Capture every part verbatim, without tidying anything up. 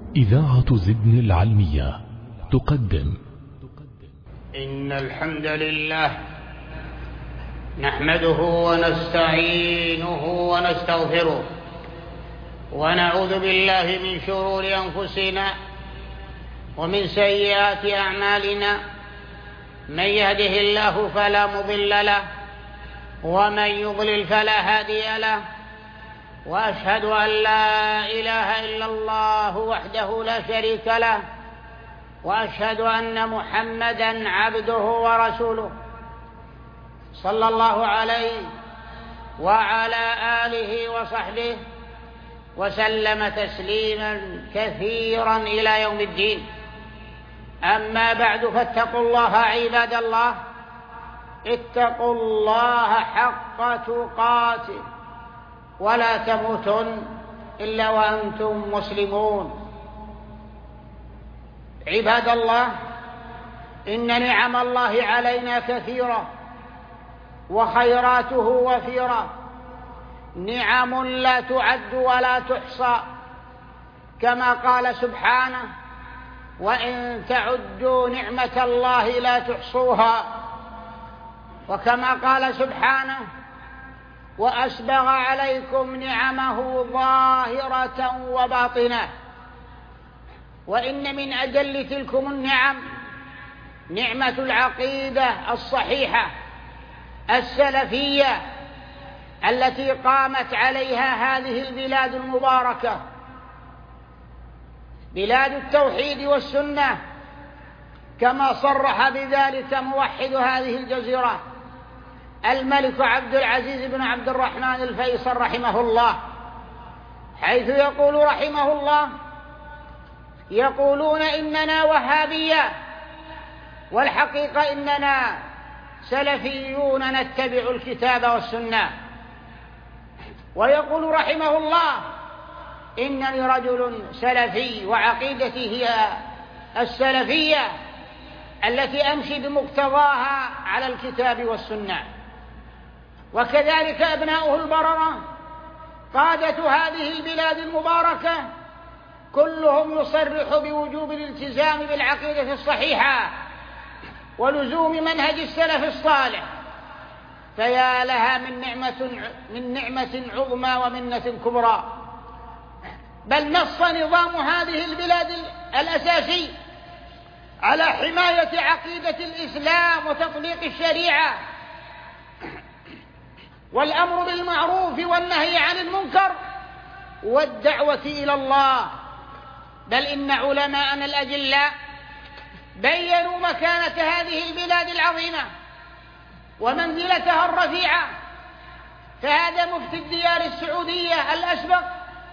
إذاعة زدن العلمية تقدم. إن الحمد لله نحمده ونستعينه ونستغفره ونعوذ بالله من شرور أنفسنا ومن سيئات أعمالنا. من يهده الله فلا مضل له ومن يضلل فلا هادي له، وأشهد أن لا إله إلا الله وحده لا شريك له، وأشهد أن محمدًا عبده ورسوله صلى الله عليه وعلى آله وصحبه وسلم تسليمًا كثيرًا إلى يوم الدين. أما بعد، فاتقوا الله عباد الله، اتقوا الله حق تقاته ولا تموتن إلا وأنتم مسلمون. عباد الله، إن نعم الله علينا كثيرة وخيراته وفيرة، نعم لا تعد ولا تحصى، كما قال سبحانه: وإن تعدوا نعمة الله لا تحصوها. وكما قال سبحانه: وأسبغ عليكم نعمه ظاهرة وباطنة. وإن من أجل تلكم النعم نعمة العقيدة الصحيحة السلفية التي قامت عليها هذه البلاد المباركة، بلاد التوحيد والسنة، كما صرح بذلك موحد هذه الجزيرة الملك عبد العزيز بن عبد الرحمن الفيصل رحمه الله، حيث يقول رحمه الله: يقولون إننا وهابية، والحقيقة إننا سلفيون نتبع الكتاب والسنة. ويقول رحمه الله: إنني رجل سلفي، وعقيدتي هي السلفية التي أمشي بمقتضاها على الكتاب والسنة. وكذلك أبناؤه البررة قادة هذه البلاد المباركة كلهم يصرح بوجوب الالتزام بالعقيدة الصحيحة ولزوم منهج السلف الصالح. فيا لها من نعمة من نعمة عظمى ومنة كبرى. بل نص نظام هذه البلاد الأساسي على حماية عقيدة الإسلام وتطبيق الشريعة والأمر بالمعروف والنهي عن المنكر والدعوة إلى الله. بل إن علماءنا الأجلاء بيّنوا مكانة هذه البلاد العظيمة ومنزلتها الرفيعة. فهذا مفتي الديار السعودية الأسبق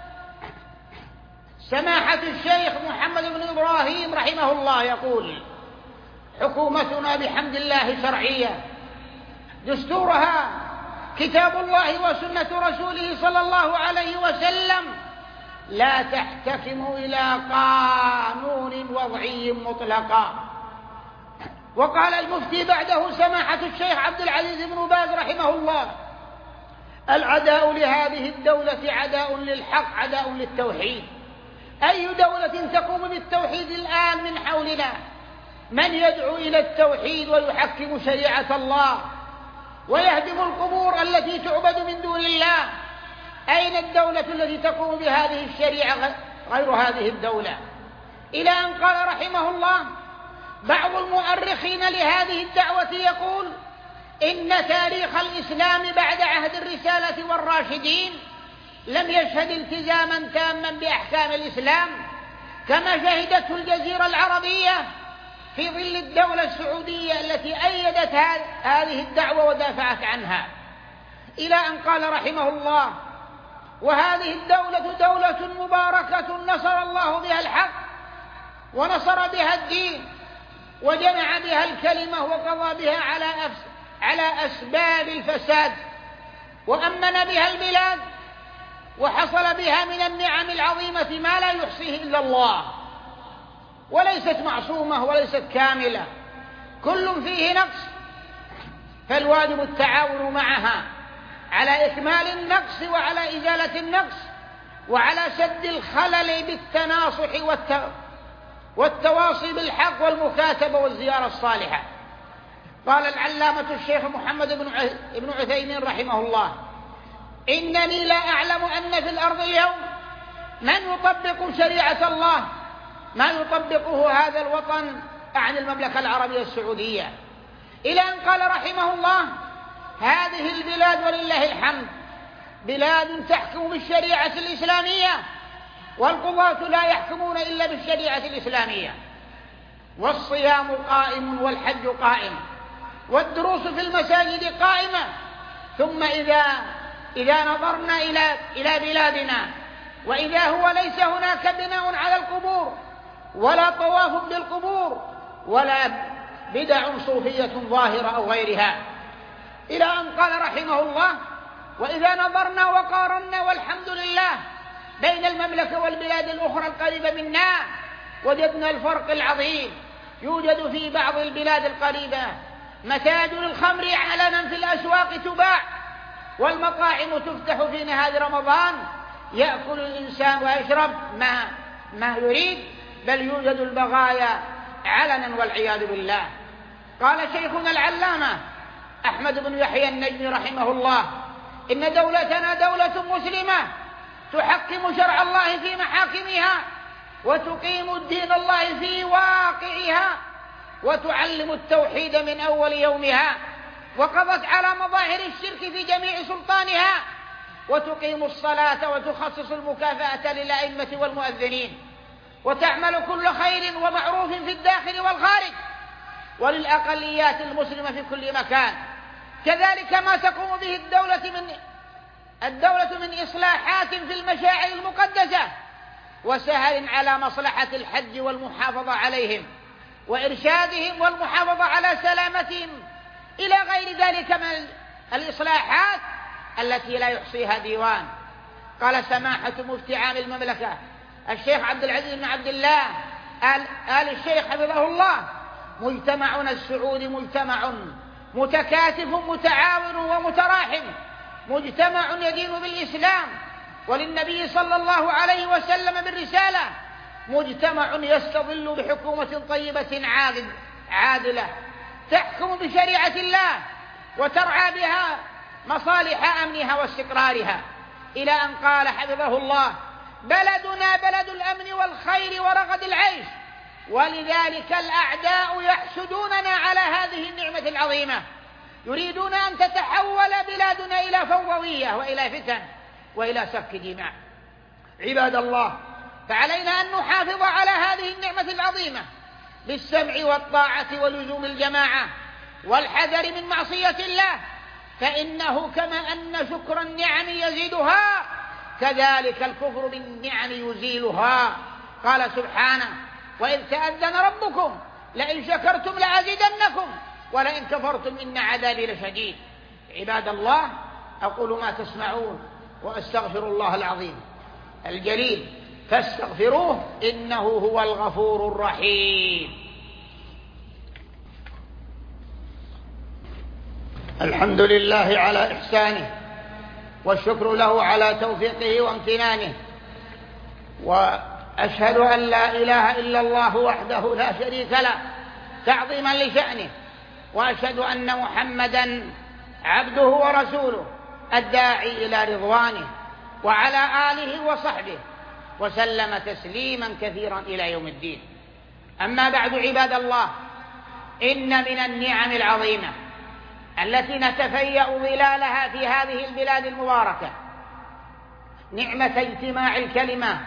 سماحة الشيخ محمد بن إبراهيم رحمه الله يقول: حكومتنا بحمد الله شرعية، دستورها كتاب الله وسنة رسوله صلى الله عليه وسلم، لا تحتكم إلى قانون وضعي مطلقا. وقال المفتي بعده سماحة الشيخ عبد العزيز بن باز رحمه الله: العداء لهذه الدولة عداء للحق، عداء للتوحيد. أي دولة تقوم بالتوحيد الآن من حولنا؟ من يدعو إلى التوحيد ويحكم شريعة الله ويهدم القبور التي تعبد من دون الله؟ أين الدولة التي تقوم بهذه الشريعة غير هذه الدولة؟ إلى أن قال رحمه الله: بعض المؤرخين لهذه الدعوة يقول إن تاريخ الإسلام بعد عهد الرسالة والراشدين لم يشهد التزاما تاما بأحكام الإسلام كما شهدته الجزيرة العربية في ظل الدولة السعودية التي أيدت هذه الدعوة ودافعت عنها. إلى أن قال رحمه الله: وهذه الدولة دولة مباركة نصر الله بها الحق ونصر بها الدين وجمع بها الكلمة وقضى بها على على أسباب الفساد وأمن بها البلاد، وحصل بها من النعم العظيمة ما لا يحصيه إلا الله، وليست معصومة وليست كاملة، كل فيه نقص، فالواجب التعاون معها على إكمال النقص وعلى إزالة النقص وعلى سد الخلل بالتناصح والتواصي بالحق والمكاتبة والزيارة الصالحة. قال العلامة الشيخ محمد بن عثيمين رحمه الله: إنني لا أعلم أن في الأرض اليوم من يطبق شريعة الله ما يطبقه هذا الوطن عن المملكة العربية السعودية، إلى أن قال رحمه الله: هذه البلاد ولله الحمد بلاد تحكم بالشريعة الإسلامية، والقضاة لا يحكمون إلا بالشريعة الإسلامية، والصيام قائم والحج قائم والدروس في المساجد قائمة. ثم إذا إذا نظرنا إلى إلى بلادنا وإذا هو ليس هناك بناء على القبور ولا طواف بالقبور ولا بدع صوفية ظاهرة أو غيرها، إلى أن قال رحمه الله: وإذا نظرنا وقارنا والحمد لله بين المملكة والبلاد الأخرى القريبة منا وجدنا الفرق العظيم. يوجد في بعض البلاد القريبة متاجر الخمر علنا في الأسواق تباع، والمطاعم تفتح في نهار رمضان، يأكل الإنسان ويشرب ما ما يريد، بل يوجد البغايا علنا والعياذ بالله. قال شيخنا العلامة أحمد بن يحيى النجمي رحمه الله: إن دولتنا دولة مسلمة تحكم شرع الله في محاكمها وتقيم الدين الله في واقعها وتعلم التوحيد من أول يومها، وقضت على مظاهر الشرك في جميع سلطانها، وتقيم الصلاة وتخصص المكافأة للأئمة والمؤذنين، وتعمل كل خير ومعروف في الداخل والخارج وللأقليات المسلمة في كل مكان. كذلك ما تقوم به الدولة من الدولة من إصلاحات في المشاعر المقدسة وسهل على مصلحة الحج والمحافظة عليهم وإرشادهم والمحافظة على سلامتهم، إلى غير ذلك من الإصلاحات التي لا يحصيها ديوان. قال سماحة مفتي عام المملكة الشيخ عبد العزيز بن عبد الله آل, آل الشيخ حفظه الله: مجتمعنا السعودي مجتمع متكاتف متعاون ومتراحم، مجتمع يدين بالإسلام وللنبي صلى الله عليه وسلم بالرسالة، مجتمع يستظل بحكومة طيبة عادلة تحكم بشريعة الله وترعى بها مصالح أمنها واستقرارها، إلى أن قال حفظه الله: بلدنا بلد الأمن والخير ورغد العيش، ولذلك الأعداء يحسدوننا على هذه النعمة العظيمة، يريدون أن تتحول بلادنا إلى فوضوية وإلى فتن وإلى سفك دماء. عباد الله، فعلينا أن نحافظ على هذه النعمة العظيمة بالسمع والطاعة ولزوم الجماعة والحذر من معصية الله، فإنه كما أن شكر النعم يزيدها كذلك الكفر بالنعم يزيلها. قال سبحانه: وإذ تأذن ربكم لئن شكرتم لأزيدنكم ولئن كفرتم إن عذابي لشديد. عباد الله، أقول ما تسمعون وأستغفر الله العظيم الجليل فاستغفروه إنه هو الغفور الرحيم. الحمد لله على إحسانه، والشكر له على توفيقه وامتنانه، وأشهد أن لا إله إلا الله وحده لا شريك له تعظيما لشأنه، وأشهد أن محمدا عبده ورسوله الداعي إلى رضوانه، وعلى آله وصحبه وسلم تسليما كثيرا إلى يوم الدين. أما بعد، عباد الله، إن من النعم العظيمة التي نتفيأ ظلالها في هذه البلاد المباركة نعمة اجتماع الكلمة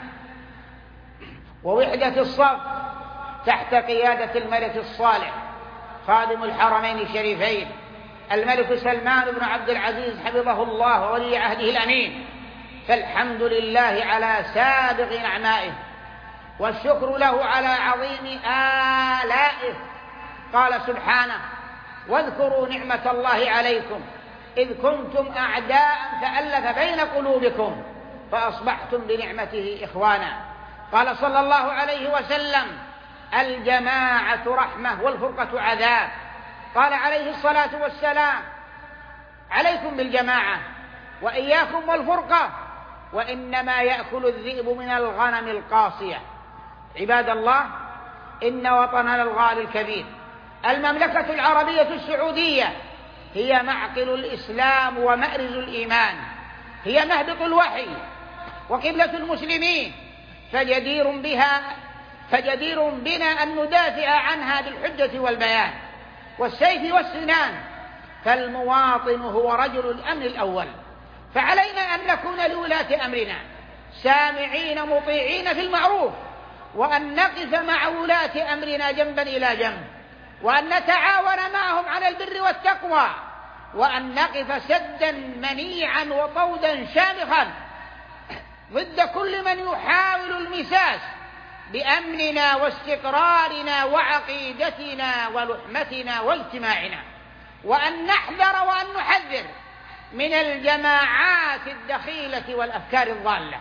ووحدة الصف تحت قيادة الملك الصالح خادم الحرمين الشريفين الملك سلمان بن عبد العزيز حفظه الله وولي عهده الأمين. فالحمد لله على سابق نعمائه، والشكر له على عظيم آلائه. قال سبحانه: واذكروا نعمة الله عليكم إذ كنتم أعداء فألف بين قلوبكم فأصبحتم بنعمته إخوانا. قال صلى الله عليه وسلم: الجماعة رحمة والفرقة عذاب. قال عليه الصلاة والسلام: عليكم بالجماعة وإياكم والفرقة، وإنما يأكل الذئب من الغنم القاصية. عباد الله، إن وطننا الغالي الكبير المملكة العربية السعودية هي معقل الإسلام ومأرز الإيمان، هي مهبط الوحي وقبلة المسلمين، فجدير بها فجدير بنا أن ندافع عنها بالحجة والبيان والسيف والسنان، فالمواطن هو رجل الأمن الأول، فعلينا أن نكون لولاة أمرنا سامعين مطيعين في المعروف، وأن نقف مع ولاة أمرنا جنبا إلى جنب، وأن نتعاون معهم على البر والتقوى، وأن نقف سدا منيعا وطودا شامخا ضد كل من يحاول المساس بأمننا واستقرارنا وعقيدتنا ولحمتنا واجتماعنا، وأن نحذر وأن نحذر من الجماعات الدخيلة والأفكار الضالة.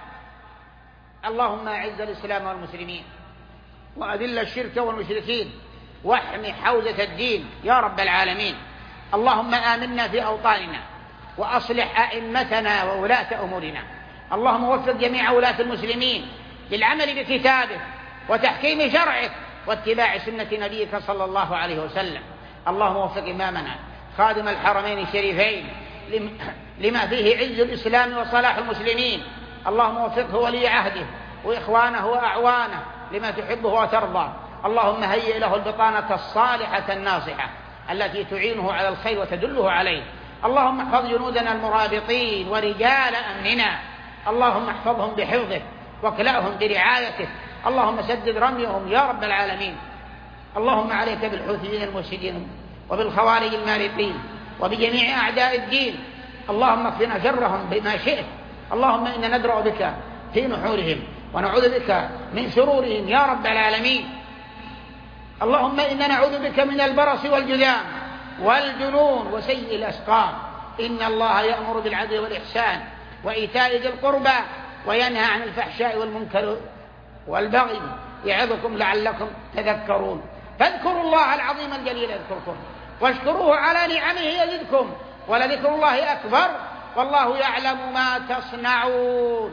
اللهم أعز الإسلام والمسلمين وأذل الشرك والمشركين واحم حوزة الدين يا رب العالمين. اللهم آمنا في أوطاننا وأصلح أئمتنا وولاة أمورنا. اللهم وفق جميع ولاة المسلمين للعمل بكتابه وتحكيم شرعه واتباع سنة نبيك صلى الله عليه وسلم. اللهم وفق إمامنا خادم الحرمين الشريفين لما فيه عز الإسلام وصلاح المسلمين. اللهم وفقه ولي عهده وإخوانه وأعوانه لما تحبه وترضى. اللهم هيئ له البطانة الصالحة الناصحة التي تعينه على الخير وتدله عليه. اللهم احفظ جنودنا المرابطين ورجال أمننا، اللهم احفظهم بحفظك واكلأهم برعايتك. اللهم سدد رميهم يا رب العالمين. اللهم عليك بالحوثيين المفسدين وبالخوارج المارقين وبجميع أعداء الدين، اللهم اكفنا شرهم بما شئت. اللهم إنا ندرأ بك في نحورهم ونعوذ بك من شرورهم يا رب العالمين. اللهم إنا نعوذ بك من البرص والجذام والجنون وسيء الأسقام. إن الله يأمر بالعدل والإحسان وإيتاء ذي القربى وينهى عن الفحشاء والمنكر والبغي يعظكم لعلكم تذكرون. فاذكروا الله العظيم الجليل يذكركم واشكروه على نعمه يزدكم ولذكر الله أكبر والله يعلم ما تصنعون.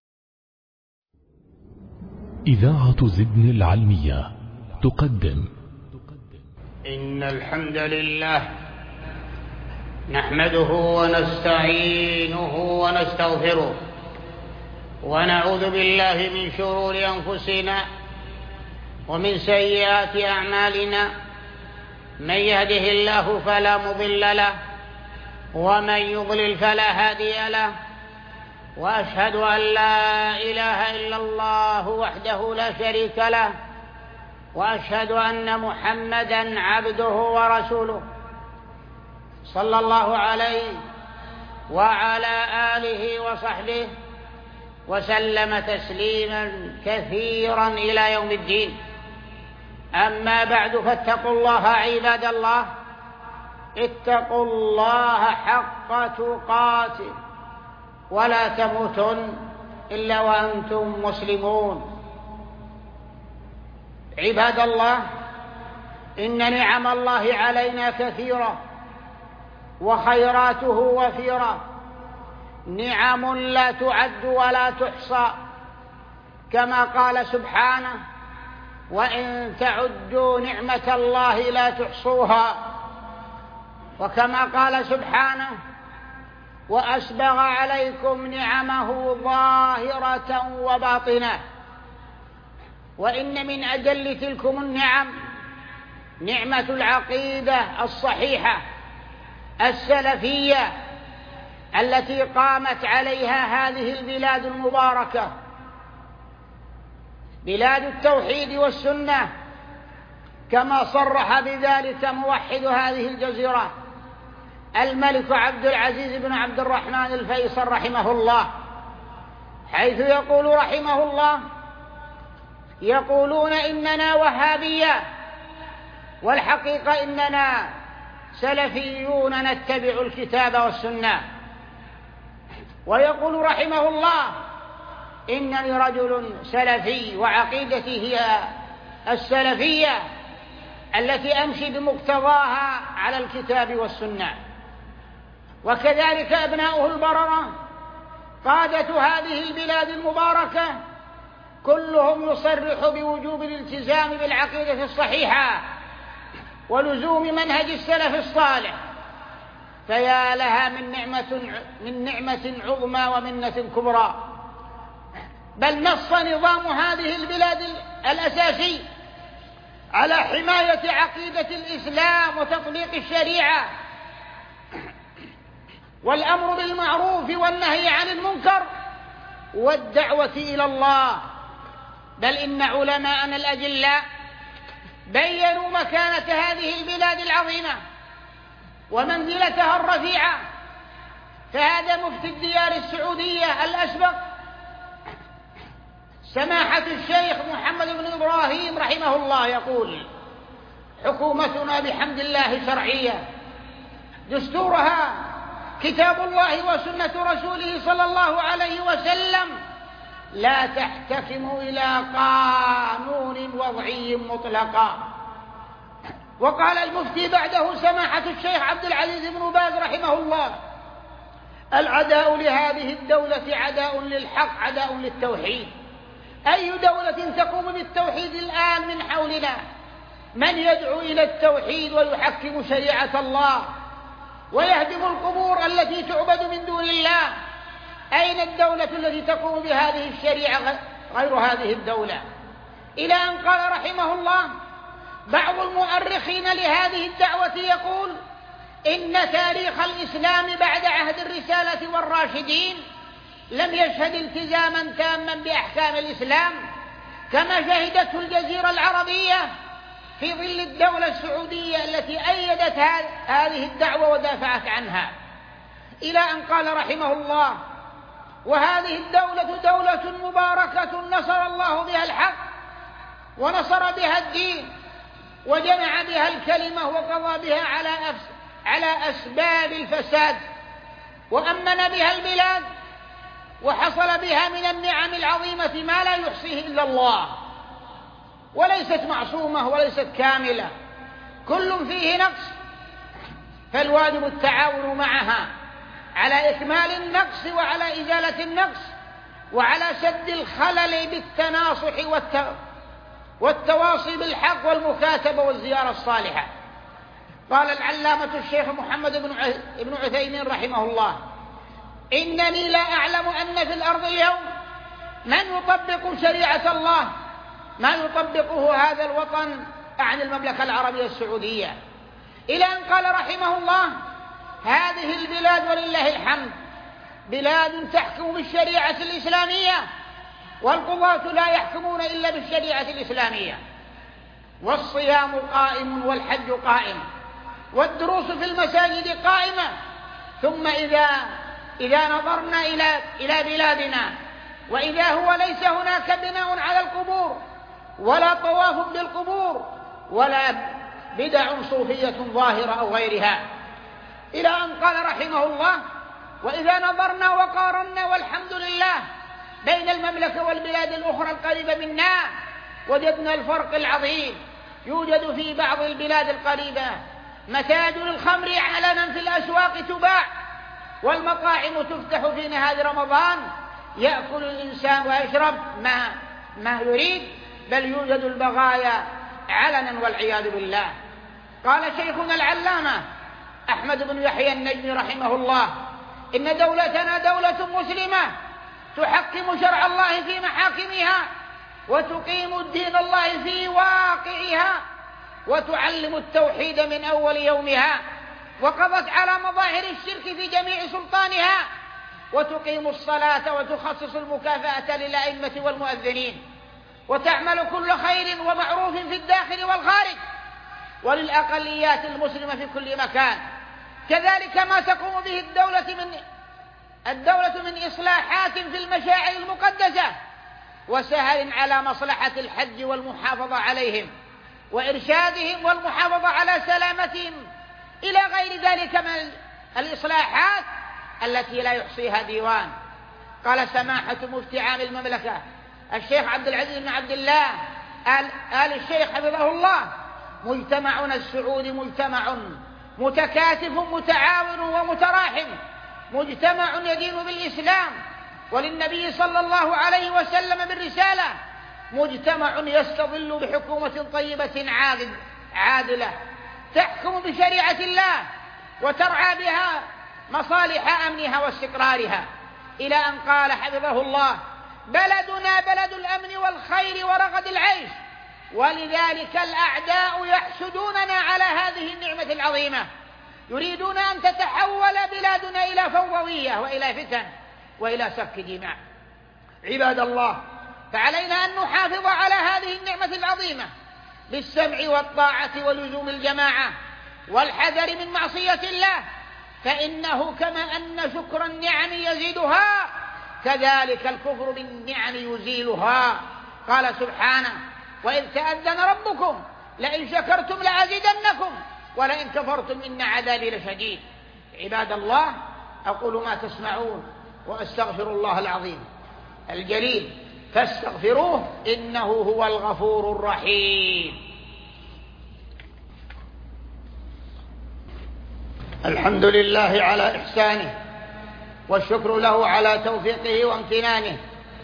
إذاعة زدن العلمية تقدم إن الحمد لله نحمده ونستعينه ونستغفره ونعوذ بالله من شرور أنفسنا ومن سيئات أعمالنا، من يهده الله فلا مضل له ومن يضلل فلا هادي له، وأشهد أن لا إله إلا الله وحده لا شريك له، وأشهد أن محمدًا عبده ورسوله صلى الله عليه وعلى آله وصحبه وسلم تسليما كثيرا إلى يوم الدين. أما بعد، فاتقوا الله عباد الله، اتقوا الله حق تقاته ولا تموتن إلا وأنتم مسلمون. عباد الله، إن نعم الله علينا كثيرة وخيراته وفيرة، نعم لا تعد ولا تحصى، كما قال سبحانه: وإن تعدوا نعمة الله لا تحصوها. وكما قال سبحانه: وأسبغ عليكم نعمه ظاهرة وباطنة. وإن من أجل تلكم النعم نعمة العقيدة الصحيحة السلفية التي قامت عليها هذه البلاد المباركة، بلاد التوحيد والسنة، كما صرح بذلك موحد هذه الجزيرة الملك عبد العزيز بن عبد الرحمن الفيصل رحمه الله، حيث يقول رحمه الله: يقولون إننا وهابية، والحقيقة إننا سلفيون نتبع الكتاب والسنة. ويقول رحمه الله: إنني رجل سلفي وعقيدتي هي السلفية التي أمشي بمقتضاها على الكتاب والسنة. وكذلك أبناؤه البررة قادة هذه البلاد المباركة كلهم يصرح بوجوب الالتزام بالعقيدة الصحيحة ولزوم منهج السلف الصالح، فيا لها من نعمة من نعمة عظمى ومنة كبرى. بل نص نظام هذه البلاد الأساسي على حماية عقيدة الإسلام وتطبيق الشريعة والأمر بالمعروف والنهي عن المنكر والدعوة إلى الله. بل إن علماءنا الأجلاء بيّنوا مكانة هذه البلاد العظيمة ومنزلتها الرفيعة. فهذا مفتي الديار السعودية الأسبق سماحة الشيخ محمد بن إبراهيم رحمه الله يقول: حكومتنا بحمد الله شرعية، دستورها كتاب الله وسنة رسوله صلى الله عليه وسلم، لا تحتكم إلى قانون وضعي مطلقا. وقال المفتي بعده سماحة الشيخ عبد العزيز بن باز رحمه الله: العداء لهذه الدولة عداء للحق، عداء للتوحيد. أي دولة تقوم بالتوحيد الآن من حولنا؟ من يدعو إلى التوحيد ويحكم شريعة الله ويهدم القبور التي تعبد من دون الله؟ أين الدولة التي تقوم بهذه الشريعة غير هذه الدولة؟ إلى أن قال رحمه الله: بعض المؤرخين لهذه الدعوة يقول إن تاريخ الإسلام بعد عهد الرسالة والراشدين لم يشهد التزاما تاما بأحكام الإسلام كما شهدته الجزيرة العربية في ظل الدولة السعودية التي أيدت هذه الدعوة ودافعت عنها. إلى أن قال رحمه الله: وهذه الدولة دولة مباركة نصر الله بها الحق ونصر بها الدين وجمع بها الكلمة وقضى بها على على أسباب الفساد وأمن بها البلاد وحصل بها من النعم العظيمة ما لا يحصيه إلا الله، وليست معصومة وليست كاملة، كل فيه نقص، فالواجب التعاون معها على إكمال النقص وعلى إزالة النقص وعلى سد الخلل بالتناصح والتواصي بالحق والمكاتبة والزيارة الصالحة. قال العلامة الشيخ محمد بن عثيمين رحمه الله: إنني لا أعلم أن في الأرض اليوم من يطبق شريعة الله ما يطبقه هذا الوطن عن المملكة العربية السعودية. إلى أن قال رحمه الله: هذه البلاد ولله الحمد بلاد تحكم بالشريعة الإسلامية، والقضاة لا يحكمون إلا بالشريعة الإسلامية، والصيام قائم والحج قائم والدروس في المساجد قائمة. ثم إذا إذا نظرنا إلى إلى بلادنا وإذا هو ليس هناك بناء على القبور ولا طواف بالقبور ولا بدع صوفية ظاهرة أو غيرها. إلى أن قال رحمه الله: وإذا نظرنا وقارنا والحمد لله بين المملكة والبلاد الأخرى القريبة منا وجدنا الفرق العظيم. يوجد في بعض البلاد القريبة متاجر الخمر علنا في الأسواق تباع، والمطاعم تفتح في نهار رمضان، يأكل الإنسان ويشرب ما ما يريد، بل يوجد البغايا علنا والعياذ بالله. قال شيخنا العلامة أحمد بن يحيى النجمي رحمه الله: إن دولتنا دولة مسلمة تحكم شرع الله في محاكمها وتقيم الدين الله في واقعها وتعلم التوحيد من أول يومها، وقضت على مظاهر الشرك في جميع سلطانها، وتقيم الصلاة وتخصص المكافأة للأئمة والمؤذنين، وتعمل كل خير ومعروف في الداخل والخارج وللأقليات المسلمة في كل مكان. كذلك ما تقوم به الدولة من الدولة من إصلاحات في المشاعر المقدسة وسهل على مصلحة الحج والمحافظة عليهم وإرشادهم والمحافظة على سلامتهم، إلى غير ذلك من الإصلاحات التي لا يحصيها ديوان. قال سماحة مفتي عام المملكة الشيخ عبد العزيز بن عبد الله آل, آل الشيخ حفظه الله: مجتمعنا السعودي مجتمع متكاتف متعاون ومتراحم، مجتمع يدين بالإسلام وللنبي صلى الله عليه وسلم بالرسالة مجتمع يستظل بحكومة طيبة عادلة تحكم بشريعة الله وترعى بها مصالح أمنها واستقرارها، إلى أن قال حفظه الله: بلدنا بلد الأمن والخير ورغد العيش، ولذلك الأعداء يحسدوننا على هذه النعمة العظيمة، يريدون أن تتحول بلادنا إلى فوضوية وإلى فتن وإلى سفك دماء. عباد الله، فعلينا أن نحافظ على هذه النعمة العظيمة بالسمع والطاعة ولزوم الجماعة والحذر من معصية الله، فإنه كما أن شكر النعم يزيدها كذلك الكفر بالنعم يزيلها. قال سبحانه: وإذ تأذن ربكم لئن شكرتم لأزيدنكم ولئن كفرتم إن عذابي لشديد. عباد الله، أقول ما تسمعون وأستغفر الله العظيم الجليل فاستغفروه إنه هو الغفور الرحيم. الحمد لله على إحسانه، والشكر له على توفيقه وامتنانه،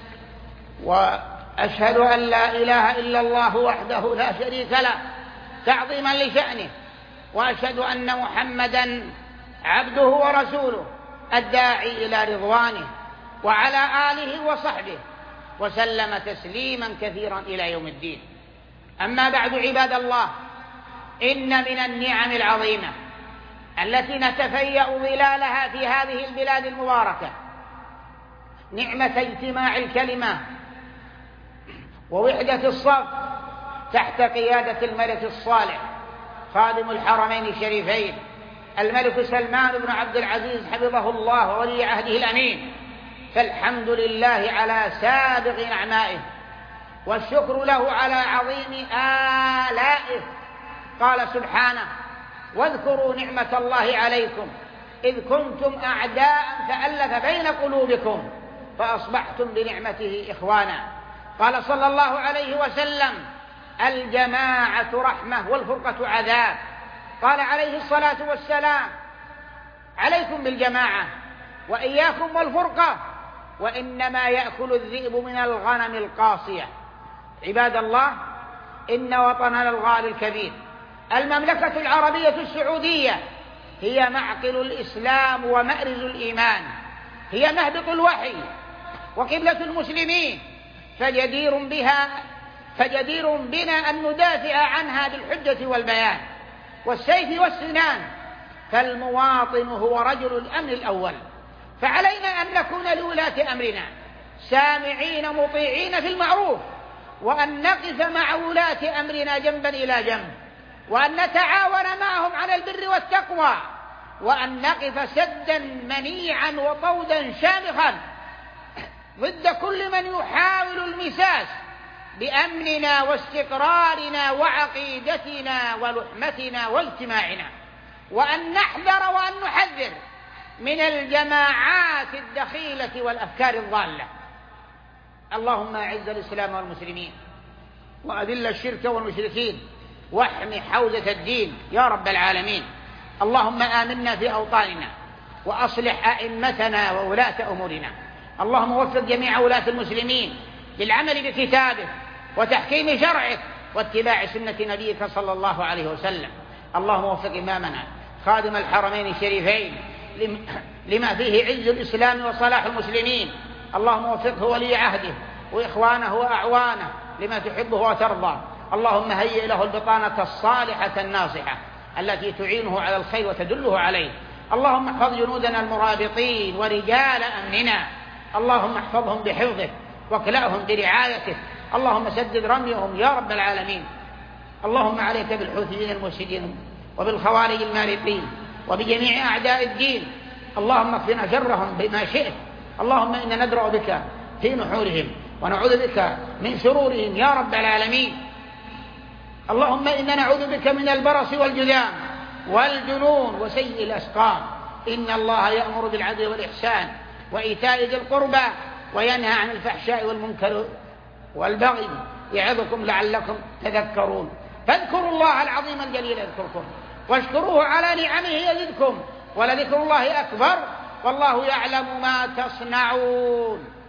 وأشهد أن لا إله إلا الله وحده لا شريك له تعظيما لشأنه، وأشهد أن محمدا عبده ورسوله الداعي إلى رضوانه، وعلى آله وصحبه وسلم تسليما كثيرا إلى يوم الدين. أما بعد، عباد الله، إن من النعم العظيمة التي نتفيأ ظلالها في هذه البلاد المباركة نعمة اجتماع الكلمة ووحدة الصف تحت قيادة الملك الصالح خادم الحرمين الشريفين الملك سلمان بن عبد العزيز حفظه الله وولي عهده الأمين. فالحمد لله على سابق نعمائه، والشكر له على عظيم آلائه. قال سبحانه: واذكروا نعمة الله عليكم إذ كنتم أعداء فألف بين قلوبكم فأصبحتم بنعمته إخوانا. قال صلى الله عليه وسلم: الجماعة رحمة والفرقة عذاب. قال عليه الصلاة والسلام: عليكم بالجماعة وإياكم والفرقة، وإنما يأكل الذئب من الغنم القاصية. عباد الله، إن وطننا الغالي الكبير المملكة العربية السعودية هي معقل الإسلام ومأرز الإيمان، هي مهبط الوحي وقبلة المسلمين، فجدير بها فجدير بنا أن ندافع عنها بالحجة والبيان والسيف والسنان، فالمواطن هو رجل الأمن الأول، فعلينا أن نكون لولاة أمرنا سامعين مطيعين في المعروف، وأن نقف مع ولاة أمرنا جنبا إلى جنب، وأن نتعاون معهم على البر والتقوى، وأن نقف سدا منيعا وطودا شامخا ضد كل من يحاول المساس بأمننا واستقرارنا وعقيدتنا ولحمتنا واجتماعنا، وأن نحذر وأن نحذر من الجماعات الدخيلة والأفكار الضالة. اللهم أعز الإسلام والمسلمين وأذل الشرك والمشركين واحم حوزة الدين يا رب العالمين. اللهم آمنا في أوطاننا وأصلح أئمتنا وولاة أمورنا. اللهم وفق جميع ولاة المسلمين للعمل بكتابه وتحكيم شرعه واتباع سنة نبيك صلى الله عليه وسلم. اللهم وفق إمامنا خادم الحرمين الشريفين لما فيه عز الإسلام وصلاح المسلمين. اللهم وفقه ولي عهده وإخوانه وأعوانه لما تحبه وترضى. اللهم هيئ له البطانة الصالحة الناصحة التي تعينه على الخير وتدله عليه. اللهم احفظ جنودنا المرابطين ورجال أمننا، اللهم احفظهم بحفظك واكلأهم برعايتك. اللهم سدد رميهم يا رب العالمين. اللهم عليك بالحوثيين المفسدين وبالخوارج المارقين وبجميع أعداء الدين، اللهم اكفنا شرهم بما شئت. اللهم إنا ندرأ بك في نحورهم ونعوذ بك من شرورهم يا رب العالمين. اللهم إنا نعوذ بك من البرص والجذام والجنون وسيء الأسقام. إن الله يأمر بالعدل والإحسان وإيتاء ذي القربى وينهى عن الفحشاء والمنكر والبغي يعظكم لعلكم تذكرون. فاذكروا الله العظيم الجليل يذكركم واشكروه على نعمه يزدكم ولذكر الله أكبر والله يعلم ما تصنعون.